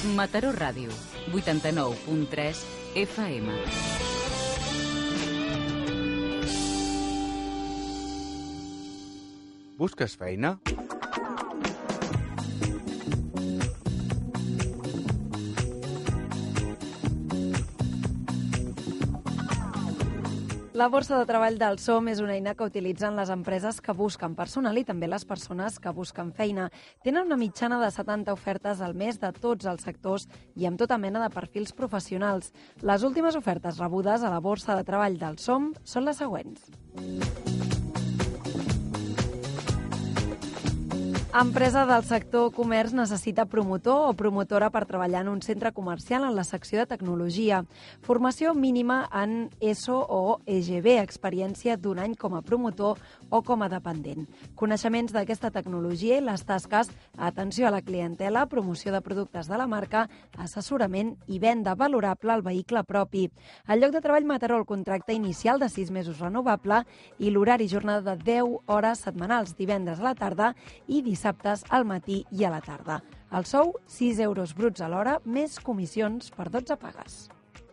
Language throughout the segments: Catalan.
Mataró Ràdio, 89.3 FM. Busques feina? La borsa de treball del SOM és una eina que utilitzen les empreses que busquen personal i també les persones que busquen feina. Tenen una mitjana de 70 ofertes al mes de tots els sectors i amb tota mena de perfils professionals. Les últimes ofertes rebudes a la borsa de treball del SOM són les següents. Empresa del sector comerç necessita promotor o promotora per treballar en un centre comercial en la secció de tecnologia. Formació mínima en ESO o EGB, experiència d'un any com a promotor o com a dependent. Coneixements d'aquesta tecnologia i les tasques, atenció a la clientela, promoció de productes de la marca, assessorament i venda valorable al vehicle propi. El lloc de treball Mataró, el contracte inicial de 6 mesos renovable i l'horari jornada de 10 hores setmanals, divendres a la tarda i dissabtes al matí i a la tarda. El sou, 6 euros bruts a l'hora, més comissions per 12 pagues.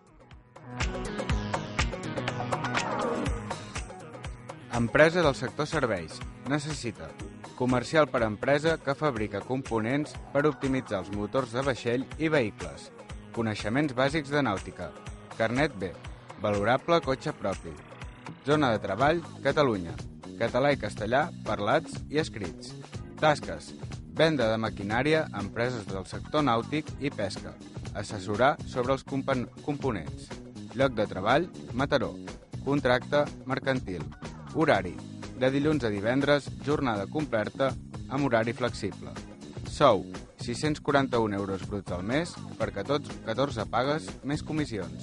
Empresa del sector serveis. Necessita comercial per empresa que fabrica components per optimitzar els motors de vaixell i vehicles. Coneixements bàsics de nàutica. Carnet B. Valorable cotxe propi. Zona de treball, Catalunya. Català i castellà, parlats i escrits. Tasques. Venda de maquinària a empreses del sector nàutic i pesca. Assessorar sobre els components. Lloc de treball, Mataró. Contracte mercantil. Horari. De dilluns a divendres, jornada completa amb horari flexible. Sou. 641 euros bruts al mes per 14 pagues més comissions.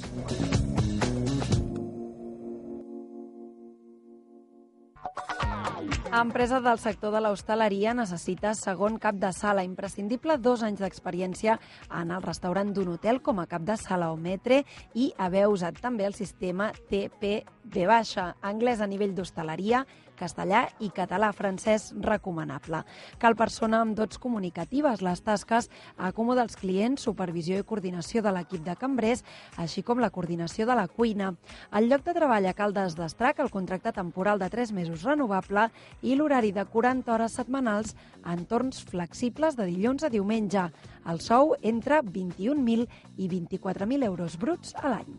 Empresa del sector de l'hostaleria necessita segon cap de sala, imprescindible 2 anys d'experiència en el restaurant d'un hotel com a cap de sala o metre i haver usat també el sistema TPB-, anglès a nivell d'hostaleria, castellà i català, francès recomanable. Cal persona amb dots comunicatives, les tasques, acomodar els clients, supervisió i coordinació de l'equip de cambrers, així com la coordinació de la cuina. El lloc de treball a Caldes d'Estrac, el contracte temporal de 3 mesos renovable i l'horari de 40 hores setmanals en torns flexibles de dilluns a diumenge. El sou entre 21.000 i 24.000 euros bruts a l'any.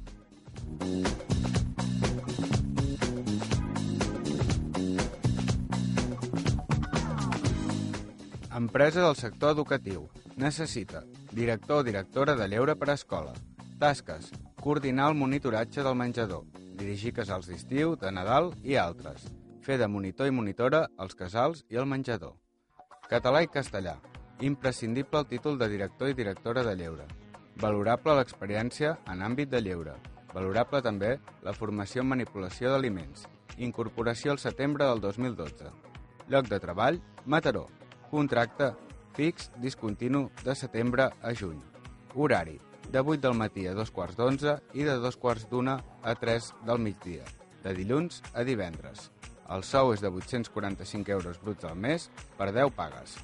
Empresa del sector educatiu. Necessita director o directora de lleure per a escola. Tasques. Coordinar el monitoratge del menjador. Dirigir casals d'estiu, de Nadal i altres. Fer de monitor i monitora als casals i el menjador. Català i castellà. Imprescindible el títol de director i directora de lleure. Valorable l'experiència en àmbit de lleure. Valorable també la formació en manipulació d'aliments. Incorporació al setembre del 2012. Lloc de treball, Mataró. Contracte fix discontinu de setembre a juny. Horari, de 8 del matí a 2:15 i de 2:15 a 3 del migdia, de dilluns a divendres. El sou és de 845 euros bruts al mes per 10 pagues.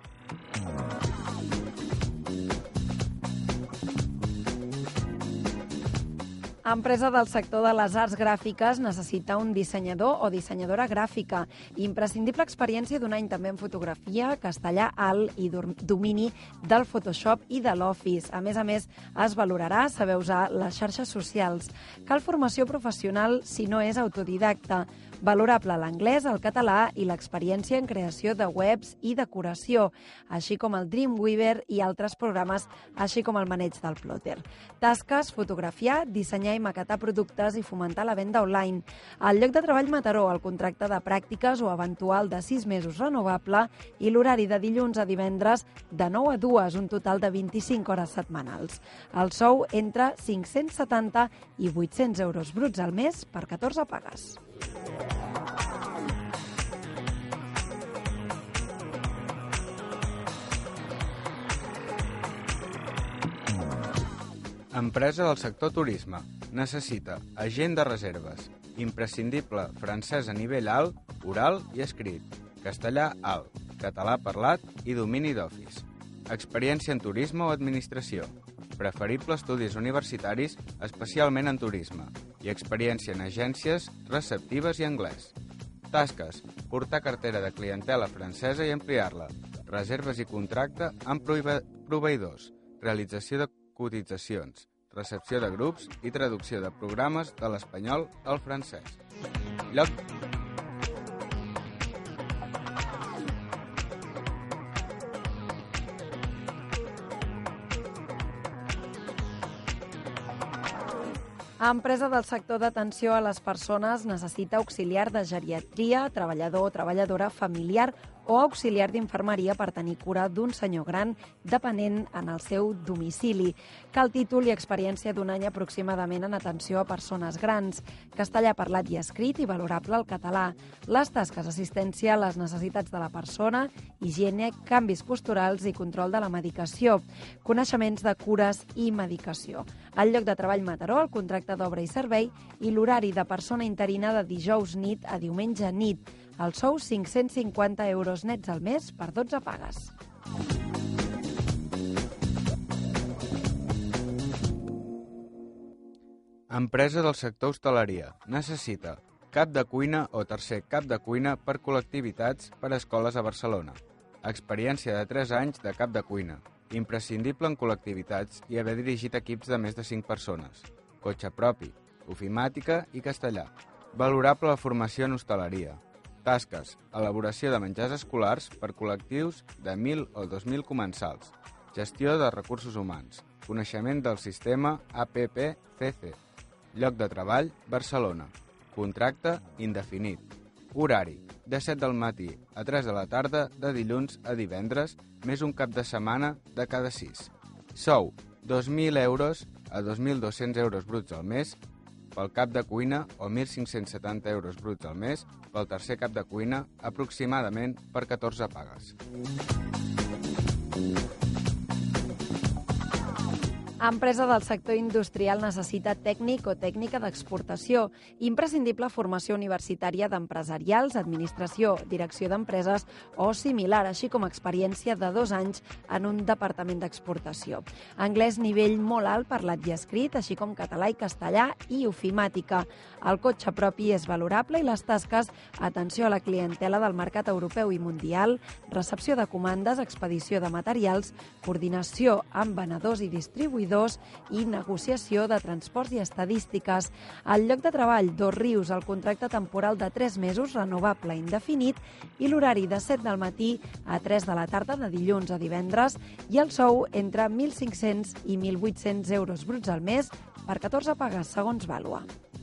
Empresa del sector de les arts gràfiques necessita un dissenyador o dissenyadora gràfica. Imprescindible experiència d'un any també en fotografia, castellà alt i domini del Photoshop i de l'Office. A més, es valorarà saber usar les xarxes socials. Cal formació professional si no és autodidacta. Valorable l'anglès, el català i l'experiència en creació de webs i decoració, així com el Dreamweaver i altres programes, així com el maneig del plotter. Tasques, fotografiar, dissenyar i maquetar productes i fomentar la venda online. El lloc de treball Mataró, el contracte de pràctiques o eventual de 6 mesos renovable i l'horari de dilluns a divendres de 9 a 2, un total de 25 hores setmanals. El sou entre 570 i 800 euros bruts al mes per 14 pagues. Empresa del sector turisme. Necessita agent de reserves. Imprescindible francès a nivell alt, oral i escrit. Castellà alt, català parlat i domini d'Office. experiència en turisme o administració, preferible estudis universitaris, especialment en turisme, i experiència en agències receptives i anglès. Tasques: portar cartera de clientela francesa i ampliar-la, reserves i contracte amb proveïdors, realització de cotitzacions, recepció de grups i traducció de programes de l'espanyol al francès. Empresa del sector d'atenció a les persones necessita auxiliar de geriatria, treballador o treballadora familiar o auxiliar d'infermeria per tenir cura d'un senyor gran dependent en el seu domicili. Cal títol i experiència d'un any aproximadament en atenció a persones grans, castellà parlat i escrit i valorable el català. Les tasques: assistència a les necessitats de la persona, higiene, canvis posturals i control de la medicació, coneixements de cures i medicació. El lloc de treball Mataró, el contracte d'obra i servei i l'horari de persona interina de dijous nit a diumenge nit. El sou 550 euros nets al mes per 12 pagues. Empresa del sector hostaleria. Necessita cap de cuina o tercer cap de cuina per col·lectivitats per a escoles a Barcelona. Experiència de 3 anys de cap de cuina. Imprescindible en col·lectivitats i haver dirigit equips de més de 5 persones. Cotxe propi, ofimàtica i castellà. Valorable la formació en hostaleria. Tasques: elaboració de menjars escolars per col·lectius de 1.000 o 2.000 comensals. Gestió de recursos humans. Coneixement del sistema APPCC. Lloc de treball: Barcelona. Contracte indefinit. Horari: de 7 del matí a 3 de la tarda, de dilluns a divendres, més un cap de setmana de cada 6. Sou: 2.000 euros a 2.200 euros bruts al mes pel cap de cuina o 1.570 euros bruts al mes pel tercer cap de cuina, aproximadament per 14 pagues. Empresa del sector industrial necessita tècnic o tècnica d'exportació, imprescindible formació universitària d'empresarials, administració, direcció d'empreses o similar, així com experiència de 2 anys en un departament d'exportació. Anglès nivell molt alt parlat i escrit, així com català i castellà i ofimàtica. El cotxe propi és valorable i les tasques: atenció a la clientela del mercat europeu i mundial, recepció de comandes, expedició de materials, coordinació amb venedors i distribuïdors i negociació de transports i estadístiques. El lloc de treball: Dosrius, el contracte temporal de 3 mesos, renovable indefinit, i l'horari de 7 del matí a 3 de la tarda de dilluns a divendres, i el sou entre 1.500 i 1.800 euros bruts al mes per 14 pagues, segons Vàlua.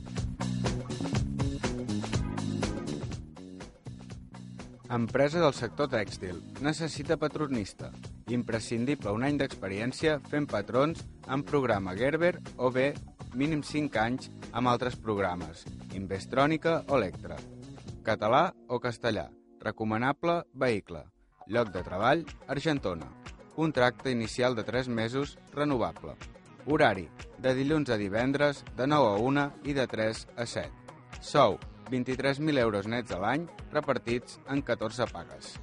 Empresa del sector tèxtil. Necessita patronista. Imprescindible un any d'experiència fent patrons amb programa Gerber o bé mínim 5 anys amb altres programes, Investrònica o Electra. Català o castellà. Recomanable vehicle. Lloc de treball: Argentona. Contracte inicial de 3 mesos, renovable. Horari: de dilluns a divendres, de 9 a 1 i de 3 a 7. Sou: 23.000 euros nets a l'any, repartits en 14 pagues.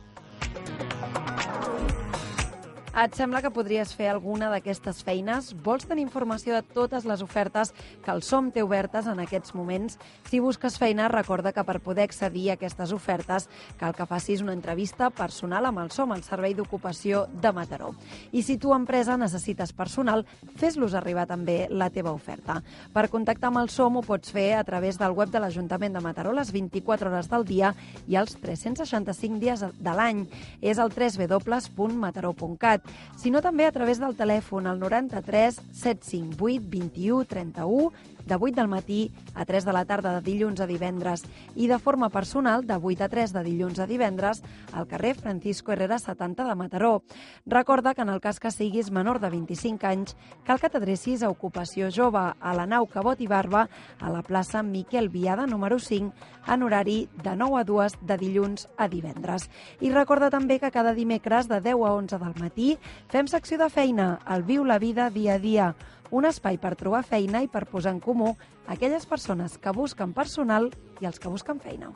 Et sembla que podries fer alguna d'aquestes feines? Vols tenir informació de totes les ofertes que el SOM té obertes en aquests moments? Si busques feina, recorda que per poder accedir a aquestes ofertes cal que facis una entrevista personal amb el SOM, el Servei d'Ocupació de Mataró. I si tu, empresa, necessites personal, fes-los arribar també la teva oferta. Per contactar amb el SOM ho pots fer a través del web de l'Ajuntament de Mataró les 24 hores del dia i els 365 dies de l'any. És el www.mataró.cat. Si no, també a través del telèfon al 93 758 21 31, de 8 del matí a 3 de la tarda de dilluns a divendres, i de forma personal de 8 a 3 de dilluns a divendres al carrer Francisco Herrera 70 de Mataró. Recorda que en el cas que siguis menor de 25 anys cal que t'adrecis a Ocupació Jove a la nau Cabot i Barba a la plaça Miquel Viada número 5 en horari de 9 a 2 de dilluns a divendres. I recorda també que cada dimecres de 10 a 11 del matí fem secció de feina, el Viu la Vida dia a dia, un espai per trobar feina i per posar en comú aquelles persones que busquen personal i els que busquen feina.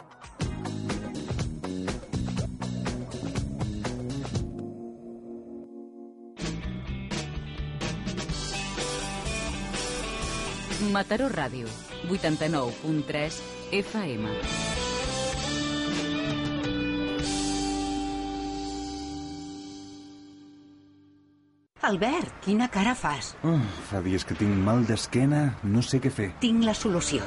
Mataró Ràdio, 89.3 FM. Albert, quina cara fas? Fa dies que tinc mal d'esquena, no sé què fer. Tinc la solució.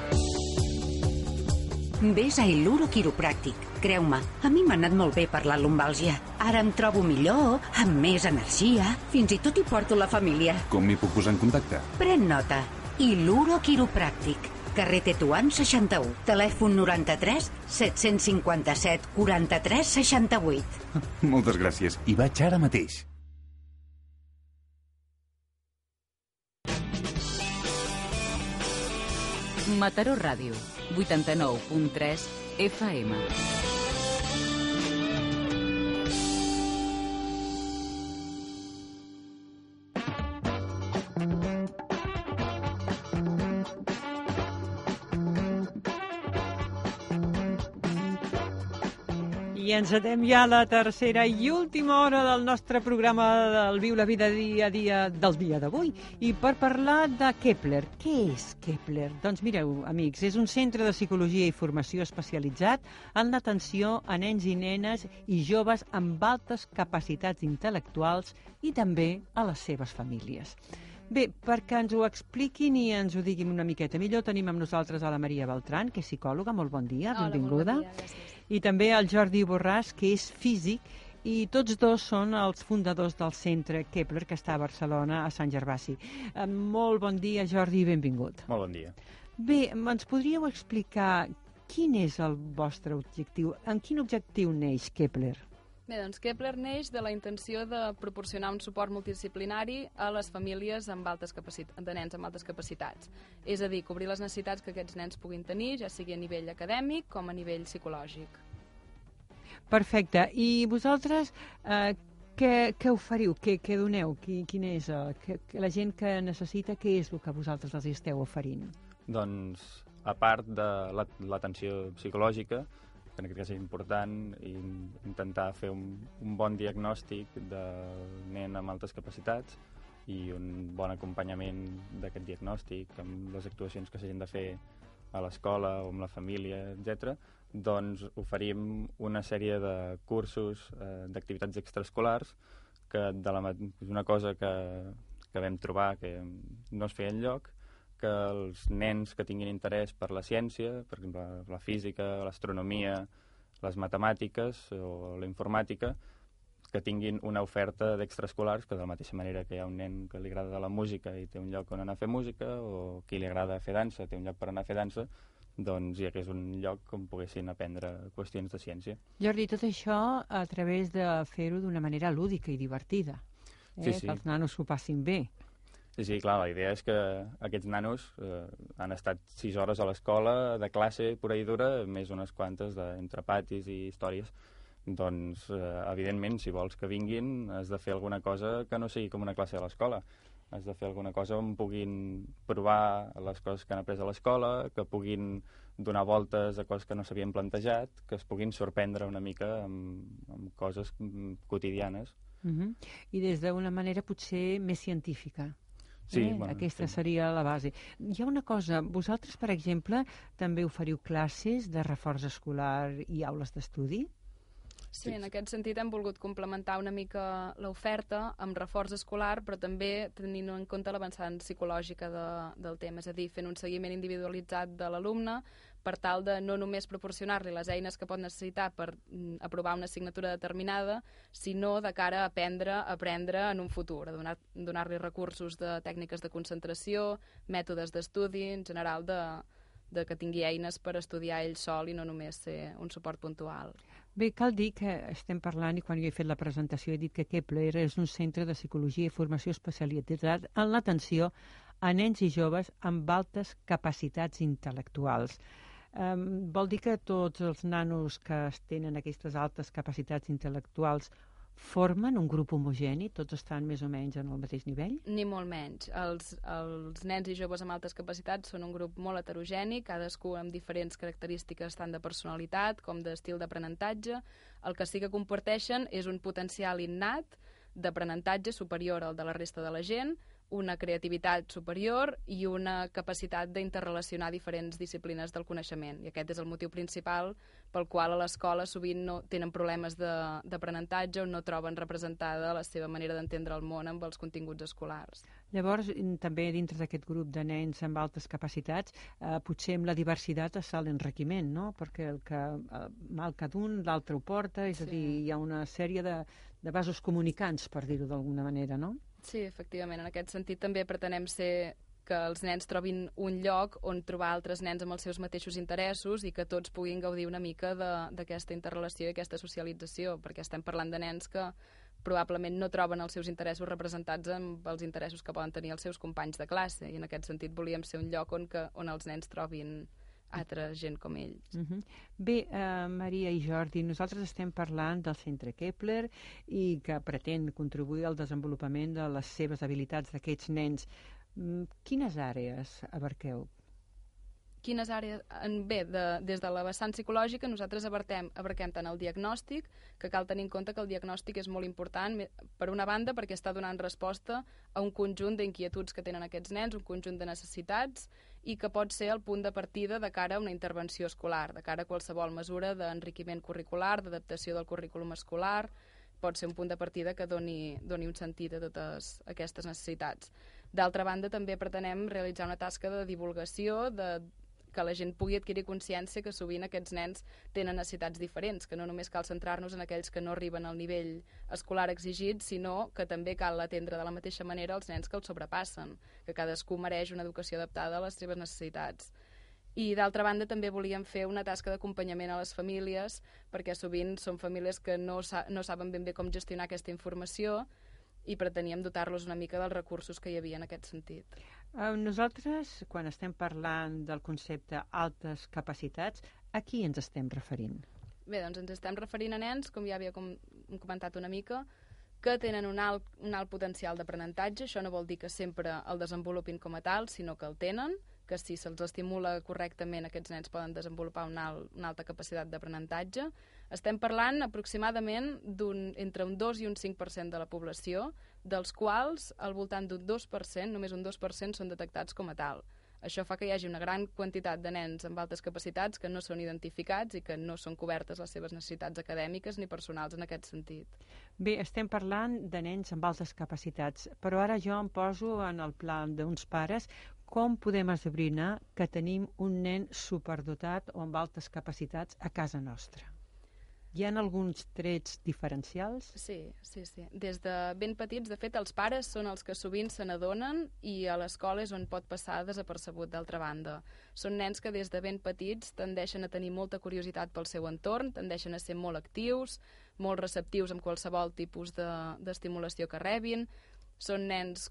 Vés a Il·luro Quiropràctic. Creu-me, a mi m'ha anat molt bé per la lumbàlgia. Ara em trobo millor, amb més energia. Fins i tot hi porto la família. Com m'hi puc posar en contacte? Pren nota. Il·luro Quiropràctic. Carrer Tetuan 61. Telèfon 93 757 43 68. Moltes gràcies. Hi vaig ara mateix. Mataró Ràdio, 89.3 FM. I encetem ja la tercera i última hora del nostre programa del Viu la Vida dia a dia del dia d'avui. I per parlar de Kepler. Què és Kepler? Doncs mireu, amics, és un centre de psicologia i formació especialitzat en l'atenció a nens i nenes i joves amb altes capacitats intel·lectuals i també a les seves famílies. Bé, perquè ens ho expliquin i ens ho diguin una miqueta millor, tenim amb nosaltres a la Maria Beltrán, que és psicòloga. Molt bon dia, benvinguda. Hola, molt bon dia, gràcies. I també el Jordi Borràs, que és físic, i tots dos són els fundadors del centre Kepler, que està a Barcelona, a Sant Gervasi. Molt bon dia, Jordi, i benvingut. Molt bon dia. Bé, ens podríeu explicar quin és el vostre objectiu? En quin objectiu neix Kepler? Bé, doncs Kepler neix de la intenció de proporcionar un suport multidisciplinari a les famílies de nens amb altes capacitats. És a dir, cobrir les necessitats que aquests nens puguin tenir, ja sigui a nivell acadèmic com a nivell psicològic. Perfecte. I vosaltres què oferiu? Què doneu? Quin és la gent que necessita? Què és el que vosaltres els esteu oferint? Doncs, a part de l'atenció psicològica, que en aquest cas és important, i intentar fer un bon diagnòstic del nen amb altes capacitats i un bon acompanyament d'aquest diagnòstic amb les actuacions que s'hagin de fer a l'escola o amb la família, etc. Doncs oferim una sèrie de cursos, d'activitats extraescolars, que és una cosa que vam trobar que no es feia enlloc, que els nens que tinguin interès per la ciència, per exemple, la física, l'astronomia, les matemàtiques o la informàtica, que tinguin una oferta d'extraescolars, que de la mateixa manera que hi ha un nen que li agrada la música i té un lloc on anar a fer música, o qui li agrada fer dansa té un lloc per anar a fer dansa, doncs hi hagués un lloc on poguessin aprendre qüestions de ciència. Jordi, tot això a través de fer-ho d'una manera lúdica i divertida. Sí, sí. Que els nanos s'ho passin bé. Sí, clar, la idea és que aquests nanos han estat 6 hores a l'escola de classe pura i dura, més unes quantes entre patis i històries. Doncs, evidentment, si vols que vinguin, has de fer alguna cosa que no sigui com una classe a l'escola. Has de fer alguna cosa on puguin provar les coses que han après a l'escola, que puguin donar voltes a coses que no s'havien plantejat, que es puguin sorprendre una mica amb coses quotidianes. I des d'una manera potser més científica. Sí, bueno, aquesta seria la base. Hi ha una cosa, vosaltres, per exemple, també oferiu classes de reforç escolar i aules d'estudi? Sí, en aquest sentit hem volgut complementar una mica l'oferta amb reforç escolar, però també tenint en compte l'avançada psicològica del tema, és a dir, fent un seguiment individualitzat de l'alumne per tal de no només proporcionar-li les eines que pot necessitar per aprovar una assignatura determinada, sinó de cara a aprendre en un futur, a donar-li recursos de tècniques de concentració, mètodes d'estudi, en general de que tingui eines per estudiar ell sol i no només ser un suport puntual. Bé, cal dir que estem parlant, i quan jo he fet la presentació he dit que Kepler és un centre de psicologia i formació especialitzat en l'atenció a nens i joves amb altes capacitats intel·lectuals. Vol dir que tots els nanos que tenen aquestes altes capacitats intel·lectuals formen un grup homogeni? Tots estan més o menys en el mateix nivell? Ni molt menys. Els nens i joves amb altes capacitats són un grup molt heterogeni, cadascú amb diferents característiques tant de personalitat com d'estil d'aprenentatge. El que sí que comparteixen és un potencial innat d'aprenentatge superior al de la resta de la gent, una creativitat superior i una capacitat d'interrelacionar diferents disciplines del coneixement. I aquest és el motiu principal pel qual a l'escola sovint no tenen problemes d'aprenentatge o no troben representada la seva manera d'entendre el món amb els continguts escolars. Llavors, també dintre d'aquest grup de nens amb altes capacitats, potser amb la diversitat està l'enriquiment, no? Perquè el mal que d'un, l'altre ho porta, és a dir, hi ha una sèrie de vasos comunicants, per dir-ho d'alguna manera, no? Sí, efectivament. En aquest sentit també pretenem ser que els nens trobin un lloc on trobar altres nens amb els seus mateixos interessos i que tots puguin gaudir una mica d'aquesta interrelació i aquesta socialització, perquè estem parlant de nens que probablement no troben els seus interessos representats amb els interessos que poden tenir els seus companys de classe, i en aquest sentit volíem ser un lloc on els nens trobin altra gent com ells. Bé, Maria i Jordi, nosaltres estem parlant del Centre Kepler i que pretén contribuir al desenvolupament de les seves habilitats d'aquests nens. Quines àrees abarqueu? Quines àrees? Bé, des de la vessant psicològica nosaltres abarquem tant el diagnòstic, que cal tenir en compte que el diagnòstic és molt important, per una banda perquè està donant resposta a un conjunt d'inquietuds que tenen aquests nens, un conjunt de necessitats, i que pot ser el punt de partida de cara a una intervenció escolar, de cara a qualsevol mesura d'enriquiment curricular, d'adaptació del currículum escolar, pot ser un punt de partida que doni un sentit a totes aquestes necessitats. D'altra banda, també pretenem realitzar una tasca de divulgació, que la gent pugui adquirir consciència que sovint aquests nens tenen necessitats diferents, que no només cal centrar-nos en aquells que no arriben al nivell escolar exigit, sinó que també cal atendre de la mateixa manera els nens que els sobrepassen, que cadascú mereix una educació adaptada a les seves necessitats. I d'altra banda també volíem fer una tasca d'acompanyament a les famílies, perquè sovint són famílies que no saben ben bé com gestionar aquesta informació i preteníem dotar-los una mica dels recursos que hi havia en aquest sentit. Nosaltres, quan estem parlant del concepte altes capacitats, a qui ens estem referint? Bé, doncs ens estem referint a nens, com ja havia comentat una mica, que tenen un alt potencial d'aprenentatge. Això no vol dir que sempre el desenvolupin com a tal, sinó que el tenen, que si se'ls estimula correctament aquests nens poden desenvolupar una alta capacitat d'aprenentatge. Estem parlant aproximadament entre un 2 i un 5% de la població, dels quals al voltant d'un 2%, només un 2% són detectats com a tal. Això fa que hi hagi una gran quantitat de nens amb altes capacitats que no són identificats i que no són cobertes les seves necessitats acadèmiques ni personals en aquest sentit. Bé, estem parlant de nens amb altes capacitats, però ara jo em poso en el plan d'uns pares. Com podem esbrinar que tenim un nen superdotat o amb altes capacitats a casa nostra? Hi ha alguns trets diferencials? Sí. Des de ben petits, de fet, els pares són els que sovint se n'adonen i a l'escola és on pot passar desapercebut d'altra banda. Són nens que des de ben petits tendeixen a tenir molta curiositat pel seu entorn, tendeixen a ser molt actius, molt receptius amb qualsevol tipus d'estimulació que rebin. Són nens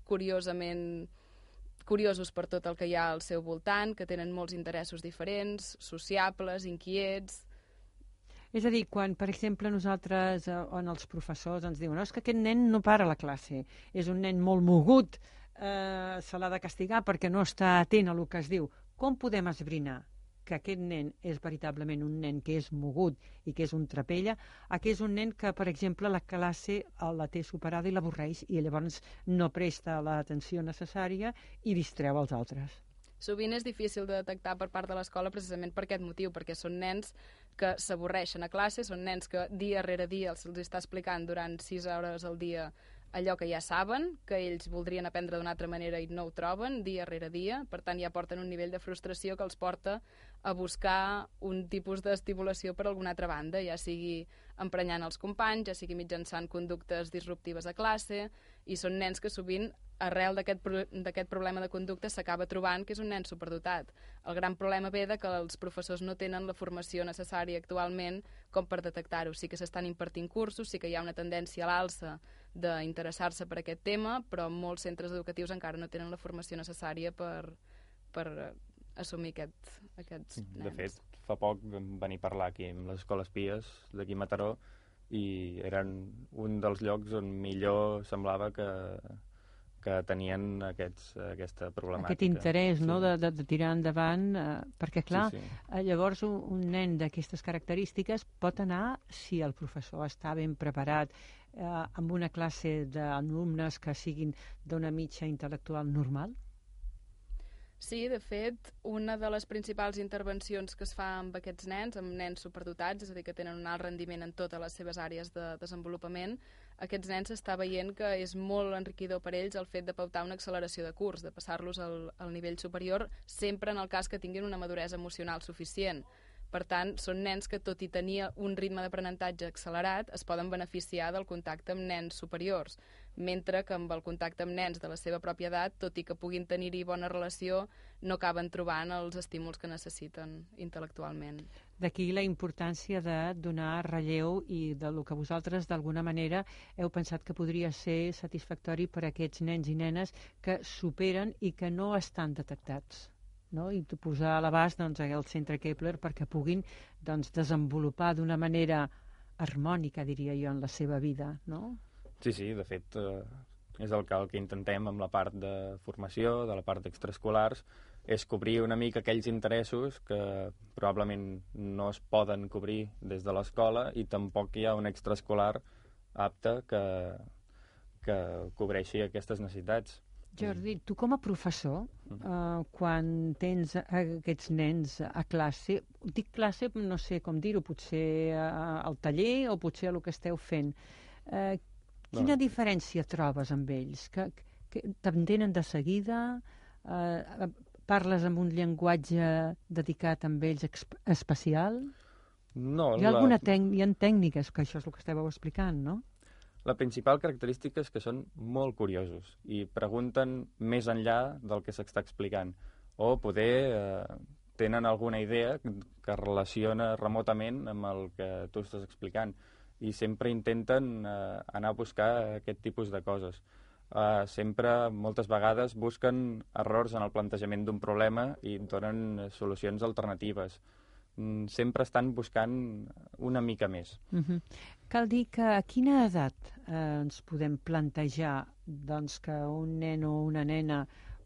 curiosos per tot el que hi ha al seu voltant, que tenen molts interessos diferents, sociables, inquiets. És a dir, quan, per exemple, nosaltres on els professors ens diuen és que aquest nen no para a la classe, és un nen molt mogut, se l'ha de castigar perquè no està atent a el que es diu. Com podem esbrinar que aquest nen és veritablement un nen que és mogut i que és un trapella, que és un nen que, per exemple, la classe la té superada i l'avorreix i llavors no presta l'atenció necessària i distreu els altres? Sovint és difícil de detectar per part de l'escola precisament per aquest motiu, perquè són nens que s'avorreixen a classe, són nens que dia rere dia se'ls està explicant durant 6 hores al dia allò que ja saben, que ells voldrien aprendre d'una altra manera i no ho troben dia rere dia, per tant ja porten un nivell de frustració que els porta a buscar un tipus d'estimulació per alguna altra banda, ja sigui emprenyant els companys, ja sigui mitjançant conductes disruptives a classe, i són nens que sovint arrel d'aquest problema de conducta s'acaba trobant que és un nen superdotat. El gran problema ve de que els professors no tenen la formació necessària actualment com per detectar-ho. Sí que s'estan impartint cursos, sí que hi ha una tendència a l'alça d'interessar-se per aquest tema, però molts centres educatius encara no tenen la formació necessària per assumir aquests nens. De fet, fa poc vam venir a parlar aquí amb les escoles Pies d'aquí a Mataró i eren un dels llocs on millor semblava que tenien aquesta problemàtica. Aquest interès, no?, de tirar endavant, perquè, clar, llavors un nen d'aquestes característiques pot anar, si el professor està ben preparat amb una classe d'alumnes que siguin d'una mitja intel·lectual normal? Sí, de fet, una de les principals intervencions que es fa amb aquests nens, amb nens superdotats, és a dir, que tenen un alt rendiment en totes les seves àrees de desenvolupament, aquests nens s'està veient que és molt enriquidor per ells el fet de pautar una acceleració de curs, de passar-los al nivell superior, sempre en el cas que tinguin una maduresa emocional suficient. Per tant, són nens que, tot i tenir un ritme d'aprenentatge accelerat, es poden beneficiar del contacte amb nens superiors, mentre que amb el contacte amb nens de la seva pròpia edat, tot i que puguin tenir-hi bona relació, no acaben trobant els estímuls que necessiten intel·lectualment. D'aquí la importància de donar relleu i del que vosaltres, d'alguna manera, heu pensat que podria ser satisfactori per a aquests nens i nenes que superen i que no estan detectats. No? I posar a l'abast el centre Kepler perquè puguin desenvolupar d'una manera harmònica, diria jo, en la seva vida, no? Sí, de fet, és el que intentem amb la part de formació, de la part d'extraescolars, és cobrir una mica aquells interessos que probablement no es poden cobrir des de l'escola i tampoc hi ha un extraescolar apte que cobreixi aquestes necessitats. Jordi, tu com a professor, quan tens aquests nens a classe, dic classe, no sé com dir-ho, potser al taller o potser a el que esteu fent, quina diferència trobes amb ells? Que t'entenen de seguida? Parles amb un llenguatge dedicat amb ells especial? No. Hi ha tècniques, que això és el que estàveu explicant, no? La principal característica és que són molt curiosos i pregunten més enllà del que s'està explicant. O poder tenen alguna idea que relaciona remotament amb el que tu estàs explicant i sempre intenten anar a buscar aquest tipus de coses. Sempre, moltes vegades, busquen errors en el plantejament d'un problema i donen solucions alternatives. Sempre estan buscant una mica més. Cal dir que a quina edat ens podem plantejar que un nen o una nena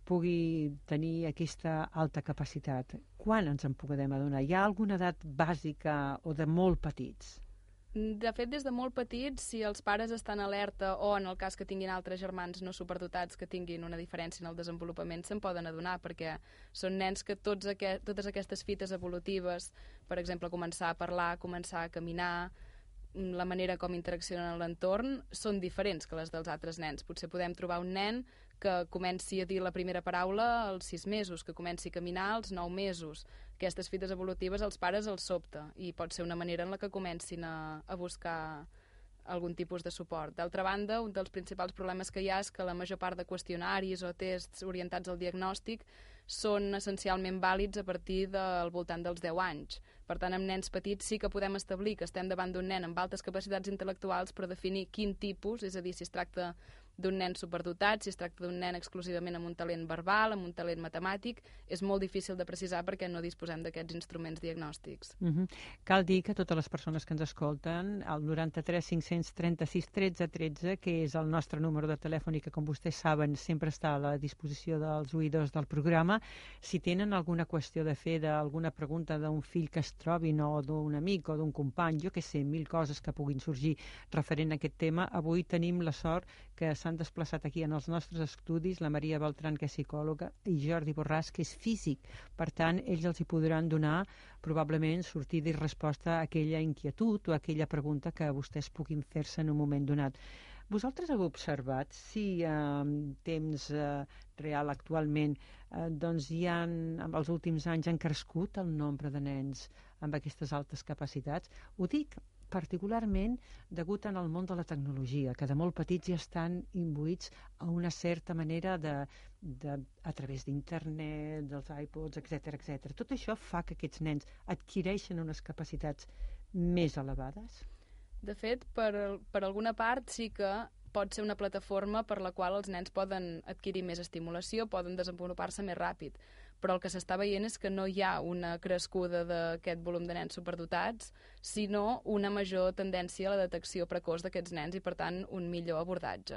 pugui tenir aquesta alta capacitat? Quan ens en podem adonar? Hi ha alguna edat bàsica o de molt petits? De fet, des de molt petits, si els pares estan alerta o en el cas que tinguin altres germans no superdotats que tinguin una diferència en el desenvolupament, se'n poden adonar, perquè són nens que totes aquestes fites evolutives, per exemple, començar a parlar, començar a caminar, la manera com interaccionen en l'entorn, són diferents que les dels altres nens. Potser podem trobar un nen que comenci a dir la primera paraula als 6 mesos, que comenci a caminar als 9 mesos. Aquestes fites evolutives els pares els sobta i pot ser una manera en la que comencin a buscar algun tipus de suport. D'altra banda, un dels principals problemes que hi ha és que la major part de qüestionaris o tests orientats al diagnòstic són essencialment vàlids a partir del voltant dels 10 anys. Per tant, amb nens petits sí que podem establir que estem davant d'un nen amb altes capacitats intel·lectuals, però definir quin tipus, és a dir, si es tracta d'un nen superdotat, si es tracta d'un nen exclusivament amb un talent verbal, amb un talent matemàtic, és molt difícil de precisar perquè no disposem d'aquests instruments diagnòstics. Cal dir que totes les persones que ens escolten, el 93 536 13 13, que és el nostre número de telèfon i que, com vostès saben, sempre està a la disposició dels oïdors del programa, si tenen alguna qüestió de fer, d'alguna pregunta d'un fill que es trobin o d'un amic o d'un company, jo que sé, 1000 coses que puguin sorgir referent a aquest tema, avui tenim la sort que s'han desplaçat aquí en els nostres estudis la Maria Beltran, que és psicòloga, i Jordi Borràs, que és físic. Per tant, ells els hi podran donar probablement sortida i resposta a aquella inquietud o a aquella pregunta que vostès puguin fer-se en un moment donat. Vosaltres heu observat si en temps real actualment en els últims anys han crescut el nombre de nens amb aquestes altes capacitats? Ho dic particularment degut en el món de la tecnologia, que de molt petits ja estan imbuïts a una certa manera a través d'internet, dels iPods, etc. Tot això fa que aquests nens adquireixen unes capacitats més elevades? De fet, per alguna part sí que pot ser una plataforma per la qual els nens poden adquirir més estimulació, poden desenvolupar-se més ràpid. Però el que s'està veient és que no hi ha una crescuda d'aquest volum de nens superdotats, sinó una major tendència a la detecció precoç d'aquests nens i, per tant, un millor abordatge.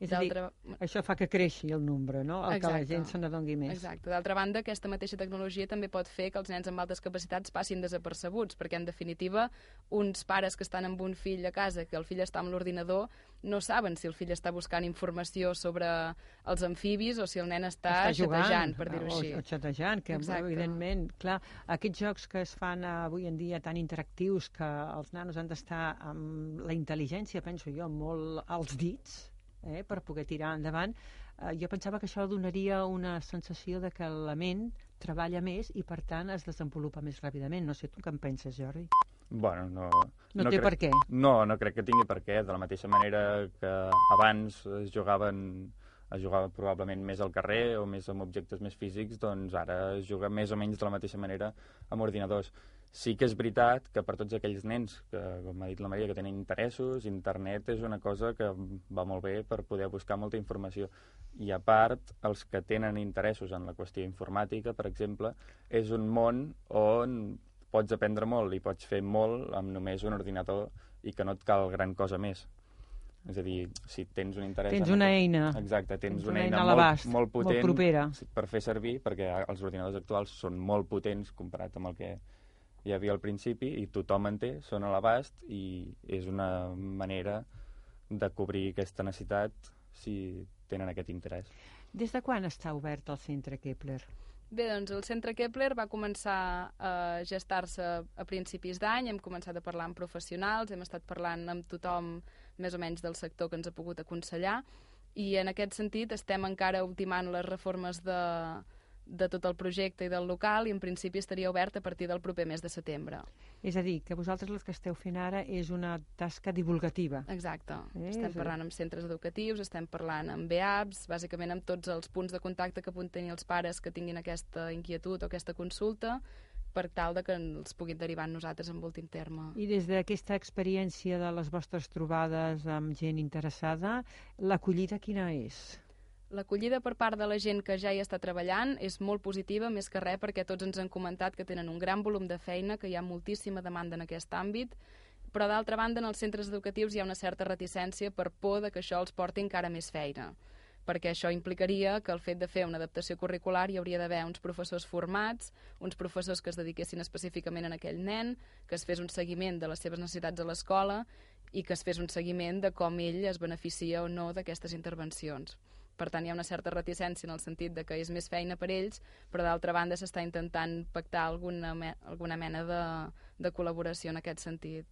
És a dir, això fa que creixi el nombre, no? Que la gent se n'adongui més. Exacte. D'altra banda, aquesta mateixa tecnologia també pot fer que els nens amb altes capacitats passin desapercebuts, perquè, en definitiva, uns pares que estan amb un fill a casa, que el fill està amb l'ordinador, no saben si el fill està buscant informació sobre els amfibis o si el nen està xatejant, per dir-ho així. O xatejant, que evidentment, clar, aquests jocs que es fan avui en dia tan interactius, que els nanos han d'estar amb la intel·ligència, penso jo, molt als dits, per poder tirar endavant, jo pensava que això donaria una sensació de que la ment treballa més i, per tant, es desenvolupa més ràpidament. No sé, tu què en penses, Jordi? Bueno, no té per què. No crec que tingui per què. De la mateixa manera que abans es jugava probablement més al carrer o més amb objectes més físics, doncs ara es juga més o menys de la mateixa manera amb ordinadors. Sí que és veritat que per tots aquells nens que, com ha dit la Maria, que tenen interessos, internet és una cosa que va molt bé per poder buscar molta informació. I a part, els que tenen interessos en la qüestió informàtica, per exemple, és un món on pots aprendre molt i pots fer molt amb només un ordinador i que no et cal gran cosa més. És a dir, si tens un interès... Tens una eina. Exacte, tens una eina molt potent, molt propera, per fer servir, perquè els ordinadors actuals són molt potents comparat amb el que hi havia al principi, i tothom en té, són a l'abast, i és una manera de cobrir aquesta necessitat si tenen aquest interès. Des de quan està obert el Centre Kepler? Bé, doncs el Centre Kepler va començar a gestar-se a principis d'any, hem començat a parlar amb professionals, hem estat parlant amb tothom més o menys del sector que ens ha pogut aconsellar, i en aquest sentit estem encara ultimant les reformes de tot el projecte i del local, i en principi estaria obert a partir del proper mes de setembre. És a dir, que vosaltres el que esteu fent ara és una tasca divulgativa. Exacte. Estem parlant amb centres educatius, estem parlant amb BEAPs, bàsicament amb tots els punts de contacte que puguin tenir els pares que tinguin aquesta inquietud o aquesta consulta, per tal de que els puguin derivar en nosaltres en últim terme. I des d'aquesta experiència de les vostres trobades amb gent interessada, l'acollida quina és? L'acollida per part de la gent que ja hi està treballant és molt positiva, més que res perquè tots ens han comentat que tenen un gran volum de feina, que hi ha moltíssima demanda en aquest àmbit, però d'altra banda en els centres educatius hi ha una certa reticència per por de que això els porti encara més feina, perquè això implicaria que el fet de fer una adaptació curricular hi hauria d'haver uns professors formats, uns professors que es dediquessin específicament a aquell nen, que es fes un seguiment de les seves necessitats a l'escola i que es fes un seguiment de com ell es beneficia o no d'aquestes intervencions. Per tant, hi ha una certa reticència en el sentit de que és més feina per ells, però d'altra banda s'està intentant pactar alguna mena de col·laboració en aquest sentit.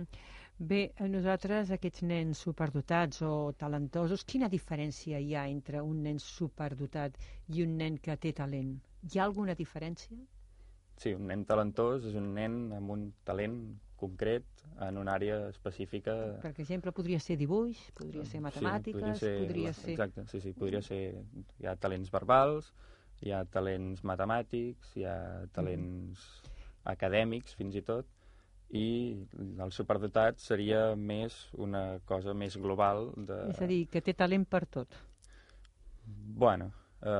Bé, nosaltres, aquests nens superdotats o talentosos, quina diferència hi ha entre un nen superdotat i un nen que té talent? Hi ha alguna diferència? Sí, un nen talentós és un nen amb un talent concret en una àrea específica. Per exemple, podria ser dibuix, podria ser matemàtiques, podria ser... Exacte, sí, podria ser... Hi ha talents verbals, hi ha talents matemàtics, hi ha talents acadèmics, fins i tot, i el superdotat seria més una cosa més global de... És a dir, que té talent per tot. Bueno,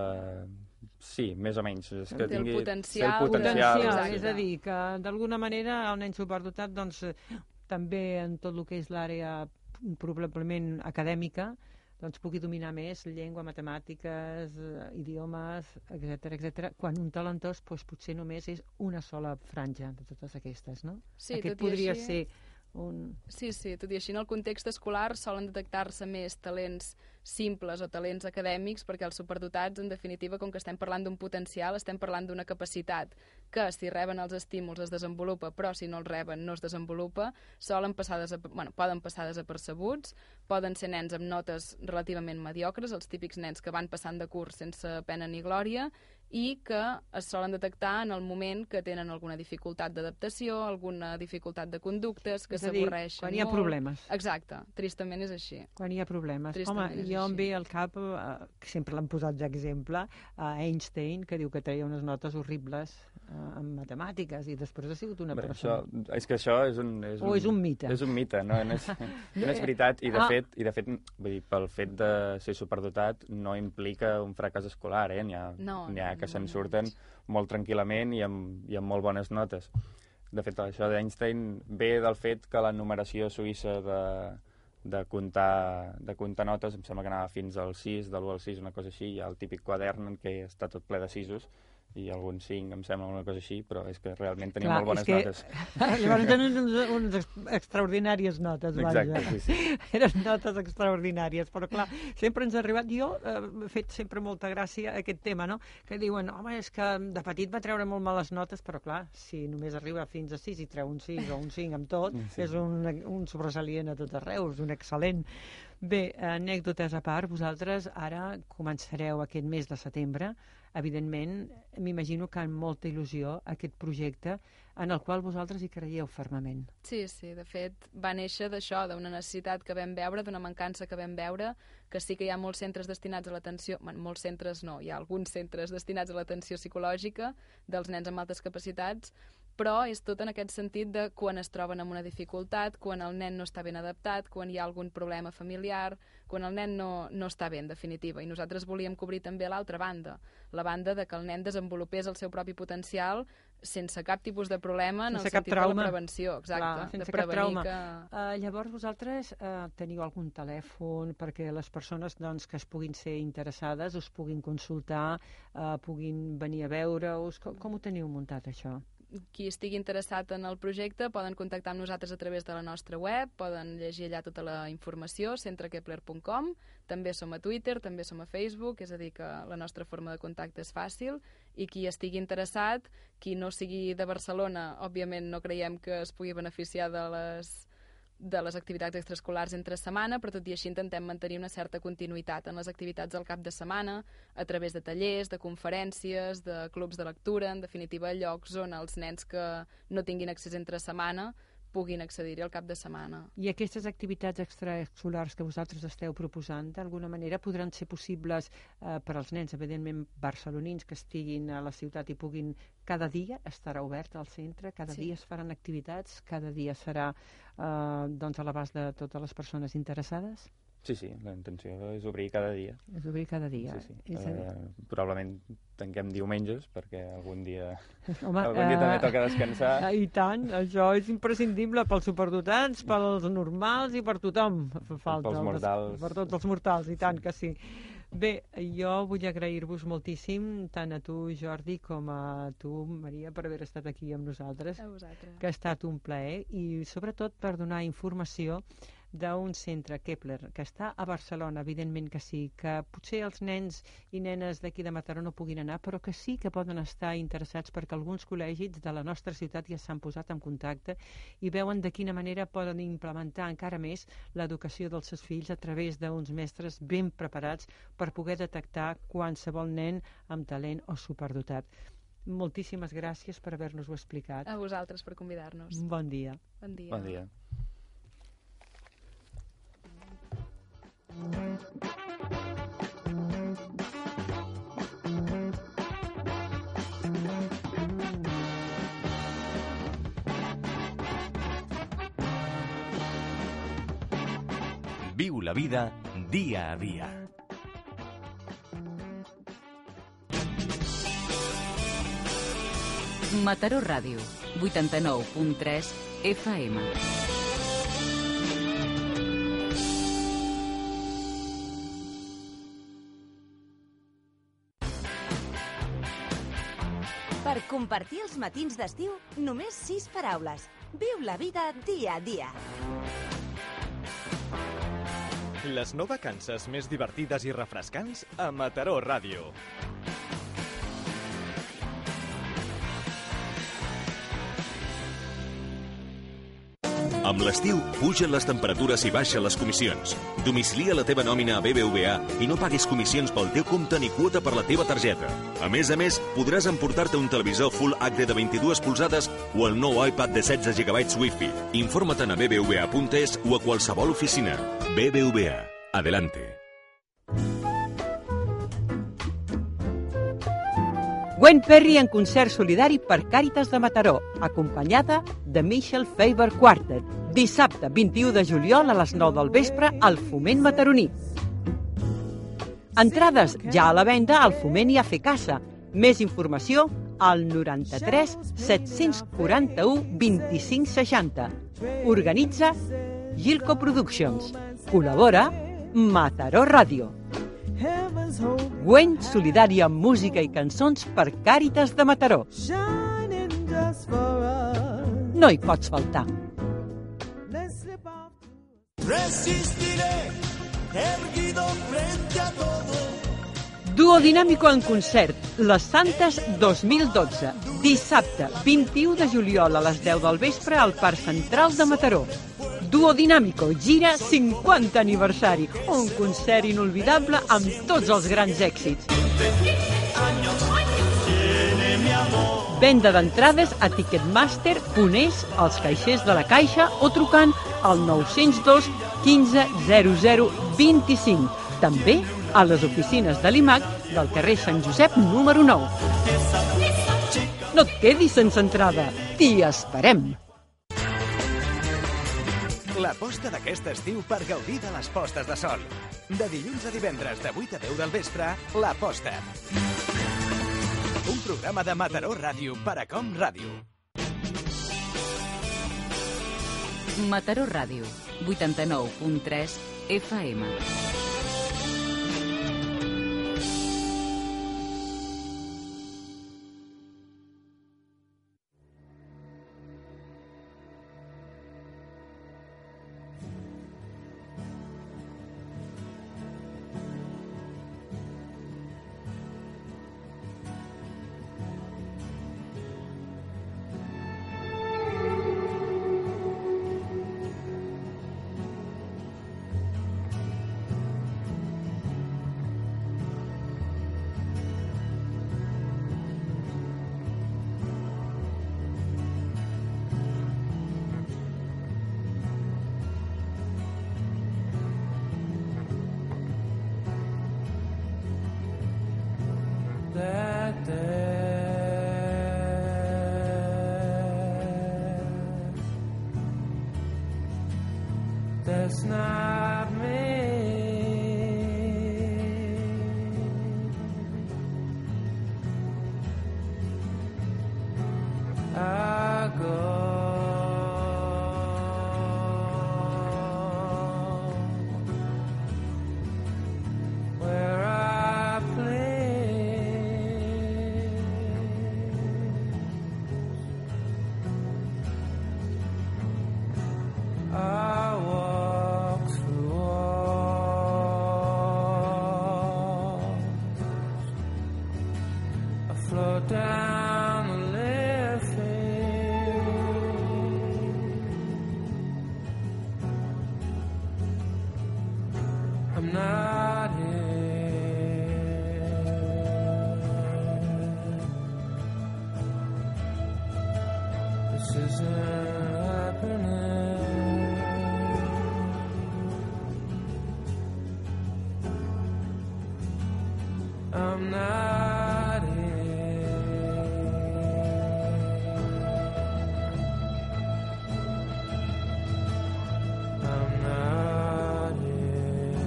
sí, més o menys. És que té el tingui potencial. El potencial. És a dir, que d'alguna manera el nen superdotat doncs, també en tot el que és l'àrea probablement acadèmica doncs pugui dominar més llengua, matemàtiques, idiomes, etc. Quan un talentós doncs, potser només és una sola franja de totes aquestes, no? Sí, aquest podria ser un... Sí, tot i així en el context escolar solen detectar-se més talents simples o talents acadèmics, perquè els superdotats, en definitiva, com que estem parlant d'un potencial, estem parlant d'una capacitat que, si reben els estímuls, es desenvolupa, però si no els reben, no es desenvolupa, poden passar desapercebuts, poden ser nens amb notes relativament mediocres, els típics nens que van passant de curs sense pena ni glòria, i que es solen detectar en el moment que tenen alguna dificultat d'adaptació, alguna dificultat de conductes, que s'avorreixen molt. Quan hi ha problemes. Exacte, tristament és així. Quan hi ha problemes. Tristament Home, jo em ve al cap, que sempre l'han posat d'exemple, Einstein, que diu que treia unes notes horribles en matemàtiques, i després ha sigut una persona. És que això és un... O és un mite. És un mite, no és veritat, i de fet, vull dir, pel fet de ser superdotat no implica un fracàs escolar, N'hi ha que se'n surten molt tranquil·lament i amb molt bones notes. De fet, això d'Einstein ve del fet que la numeració suïssa de comptar notes, em sembla que anava fins al 6, de l'1 al 6, una cosa així, hi ha el típic quadern en què està tot ple de 6s, i alguns 5, em sembla, una cosa així, però és que realment tenia molt bones notes. Llavors tenen unes extraordinàries notes, vaja. Exacte, sí. Eren notes extraordinàries, però clar, sempre ens ha arribat, jo he fet sempre molta gràcia a aquest tema, no? Que diuen, home, és que de petit va treure molt males notes, però clar, si només arriba fins a 6 i treu un 6 o un 5 amb tot, sí. És un sobresalient a tot arreu, és un excel·lent. Bé, anècdotes a part, vosaltres ara començareu aquest mes de setembre, evidentment, m'imagino que amb molta il·lusió aquest projecte en el qual vosaltres hi creieu fermament. Sí, de fet, va néixer d'això, d'una necessitat que vam veure, d'una mancança que vam veure, que sí que hi ha molts centres destinats a l'atenció, molts centres no, hi ha alguns centres destinats a l'atenció psicològica dels nens amb altes capacitats, però és tot en aquest sentit de quan es troben amb una dificultat, quan el nen no està ben adaptat, quan hi ha algun problema familiar, quan el nen no està bé, en definitiva. I nosaltres volíem cobrir també l'altra banda, la banda de que el nen desenvolupés el seu propi potencial sense cap tipus de problema en el sentit de la prevenció. Exacte, clar, sense cap trauma. Llavors vosaltres teniu algun telèfon perquè les persones que es puguin ser interessades us puguin consultar, puguin venir a veure-us? Com ho teniu muntat, això? Qui estigui interessat en el projecte poden contactar amb nosaltres a través de la nostra web, poden llegir allà tota la informació, centrekepler.com, també som a Twitter, també som a Facebook, és a dir que la nostra forma de contacte és fàcil, i qui estigui interessat, qui no sigui de Barcelona, òbviament no creiem que es pugui beneficiar de les activitats extraescolars entre setmana, però tot i així intentem mantenir una certa continuïtat en les activitats del cap de setmana, a través de tallers, de conferències, de clubs de lectura, en definitiva llocs on els nens que no tinguin accés entre setmana puguin accedir-hi al cap de setmana. I aquestes activitats extraescolars que vosaltres esteu proposant, d'alguna manera podran ser possibles per als nens, evidentment barcelonins, que estiguin a la ciutat i puguin cada dia estarà obert al centre, cada dia es faran activitats, cada dia serà a l'abast de totes les persones interessades? Sí, la intenció és obrir cada dia. És obrir cada dia. Sí. Probablement tanquem diumenges, perquè algun dia també toca descansar. I tant, això és imprescindible pels superdotats, pels normals i per tothom. Pels mortals. Per tots els mortals, i tant que sí. Bé, jo vull agrair-vos moltíssim, tant a tu, Jordi, com a tu, Maria, per haver estat aquí amb nosaltres. A vosaltres. Que ha estat un plaer, i sobretot per donar informació d'un centre Kepler, que està a Barcelona, evidentment que sí, que potser els nens i nenes d'aquí de Mataró no puguin anar, però que sí que poden estar interessats perquè alguns col·legis de la nostra ciutat ja s'han posat en contacte i veuen de quina manera poden implementar encara més l'educació dels seus fills a través d'uns mestres ben preparats per poder detectar qualsevol nen amb talent o superdotat. Moltíssimes gràcies per haver-nos-ho explicat. A vosaltres per convidar-nos. Bon dia. Bon dia. Bon dia. Viu la vida dia a dia. Mataró Ràdio, 89.3 FM. Per compartir els matins d'estiu, només 6 paraules. Viu la vida dia a dia. Les no vacances més divertides i refrescants a Mataró Ràdio. Amb l'estiu, pugen les temperatures i baixen les comissions. Domicilia la teva nòmina a BBVA i no paguis comissions pel teu compte ni quota per la teva targeta. A més, podràs emportar-te un televisor Full HD de 22 polzades o el nou iPad de 16 GB Wi-Fi. Informa-te'n a bbva.es o a qualsevol oficina. BBVA. Adelante. Gwen Perry en concert solidari per Càritas de Mataró, acompanyada de Michel Faber Quartet. Dissabte 21 de juliol a les 9 del vespre al Foment Mataroní. Entrades ja a la venda al Foment i a Fer Casa. Més informació al 93 741 25 60. Organitza Gilco Productions. Col·labora Mataró Ràdio. Guany solidari amb música i cançons per Càritas de Mataró. No hi pots faltar. Resistiré, erguido frente a todo. Duo Dinàmico en concert, Les Santes 2012, dissabte 21 de juliol a les 10 del vespre al Parc Central de Mataró. Duo Dinàmico gira 50 aniversari, un concert inolvidable amb tots els grans èxits. Venda d'entrades a Ticketmaster.es, als caixers de la Caixa o trucant al 902 15 00 25. També a les oficines de l'IMAC del carrer Sant Josep número 9. No et quedis sense entrada, t'hi esperem. La posta d'aquest estiu per gaudir de les postes de sol. De dilluns a divendres de 8 a 10 del vespre, La Posta. Un programa de Mataró Ràdio per a Com Ràdio. Mataró Ràdio, 89.3 FM. That's not me. I go where I please. I walk through walls. I float down the living. I'm not here. This isn't happening. I'm not here. I'm not here.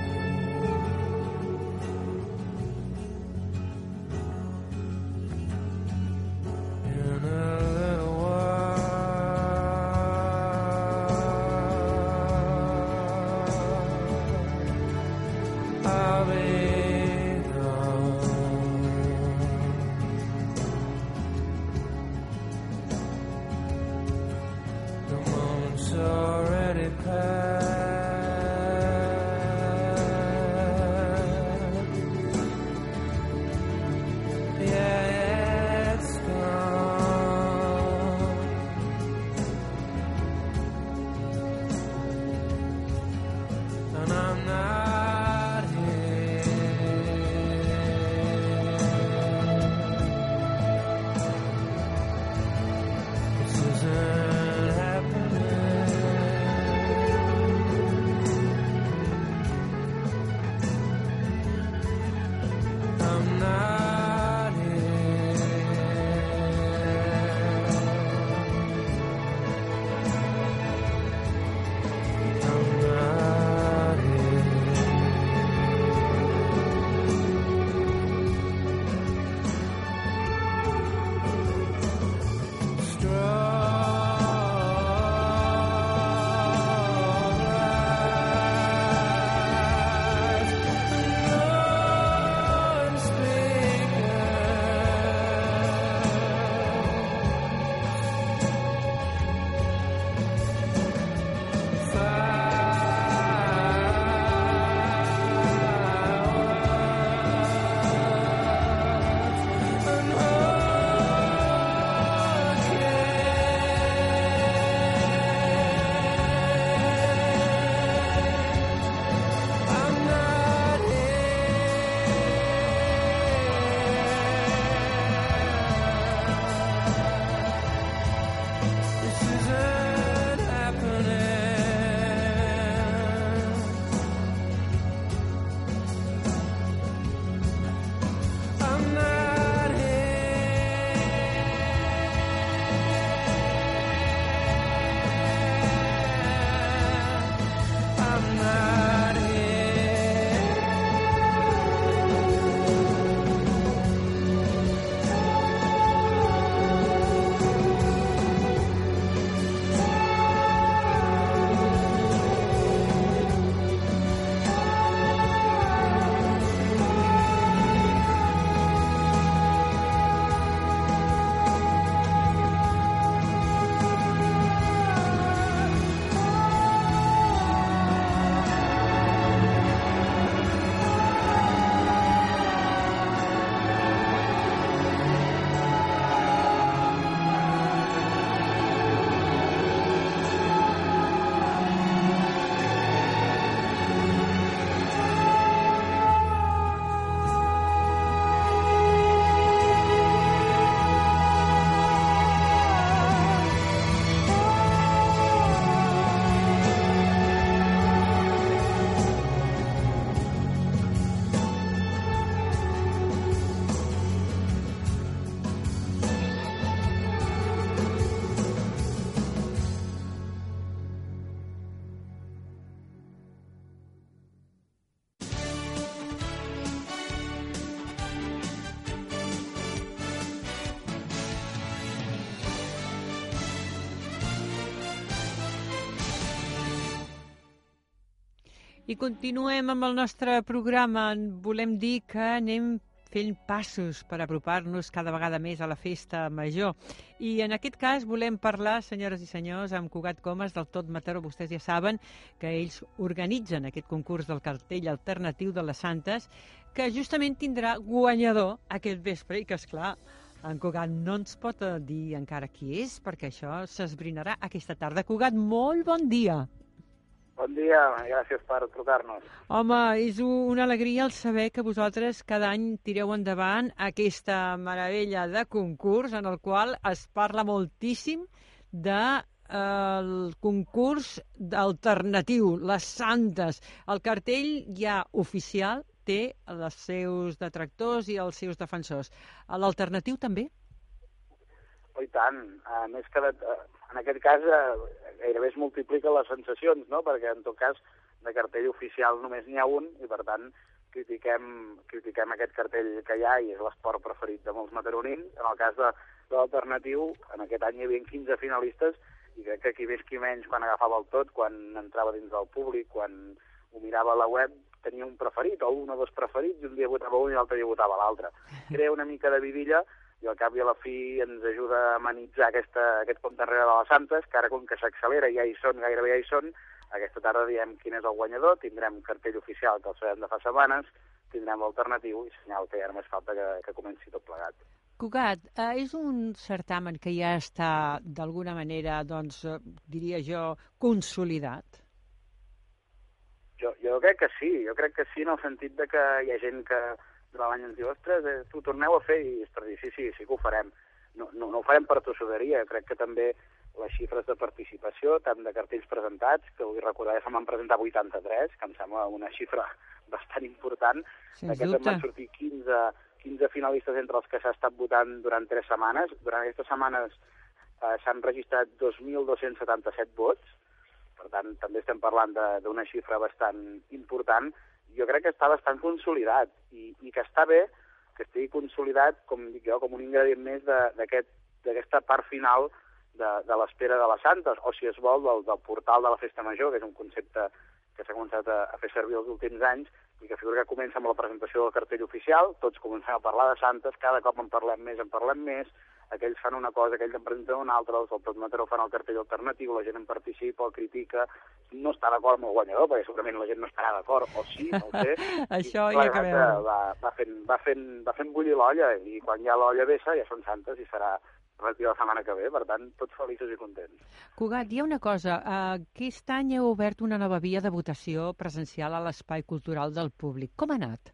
In a little while, I'll be already passed. Yeah, it's gone. And I'm not here. I continuem amb el nostre programa. Volem dir que anem fent passos per apropar-nos cada vegada més a la festa major. I en aquest cas volem parlar, senyores i senyors, amb Cugat Comas del Tot Mataró. Vostès ja saben que ells organitzen aquest concurs del cartell alternatiu de les Santes, que justament tindrà guanyador aquest vespre i que, esclar, en Cugat no ens pot dir encara qui és, perquè això s'esbrinarà aquesta tarda. Cugat, molt bon dia. Bon dia, gràcies per trucar-nos. Home, és una alegria el saber que vosaltres cada any tireu endavant aquesta meravella de concurs en el qual es parla moltíssim del concurs alternatiu, les Santes. El cartell ja oficial té els seus detractors i els seus defensors. L'alternatiu també? Oh, i tant. Més que en aquest cas gairebé es multipliquen les sensacions, no? Perquè en tot cas de cartell oficial només n'hi ha un i per tant critiquem aquest cartell que hi ha i és l'esport preferit de molts mataronins. En el cas de l'alternatiu, en aquest any hi havia 15 finalistes i crec que qui més qui menys quan agafava el tot, quan entrava dins del públic, quan ho mirava a la web, tenia un preferit o un o dos preferits i un dia votava un i l'altre dia votava l'altre. Crea una mica de vidilla i al cap i a la fi ens ajuda a amenitzar aquest compte enrere de les Santes, que ara com que s'accelera ja hi són, gairebé ja hi són, aquesta tarda diem quin és el guanyador, tindrem cartell oficial que el sabem de fa setmanes, tindrem l'alternatiu i senyal que ja només falta que comenci tot plegat. Cugat, és un certamen que ja està d'alguna manera, doncs, diria jo, consolidat? Jo crec que sí en el sentit de que hi ha gent que durant l'any ens diu, ostres, ho torneu a fer, i sí que ho farem. No ho farem per tossuderia, crec que també les xifres de participació, tant de cartells presentats, que vull recordar que se'n van presentar 83, que em sembla una xifra bastant important. D'aquests en van sortir 15 finalistes entre els que s'ha estat votant durant 3 setmanes. Durant aquestes setmanes s'han registrat 2.277 vots, per tant, també estem parlant d'una xifra bastant important. Jo crec que està bastant consolidat i que està bé que estigui consolidat, com dic jo, com un ingredient més d'aquesta part final de l'espera de les Santes, o si es vol, del portal de la Festa Major, que és un concepte que s'ha començat a fer servir els últims anys i que figura que comença amb la presentació del cartell oficial, tots comencem a parlar de Santes, cada cop en parlem més, aquells fan una cosa, aquells en presenten una altra, els del Tot Mataró fan el cartell alternatiu, la gent en participa, el critica, no està d'acord amb el guanyador, perquè segurament la gent no estarà d'acord, o sí, no ho sé. Això hi ha que veure. Va fent bullir l'olla, i quan ja l'olla vessa ja són Santes i serà relativa la setmana que ve, per tant, tots feliços i contents. Cugat, hi ha una cosa, aquest any heu obert una nova via de votació presencial a l'espai cultural del públic. Com ha anat?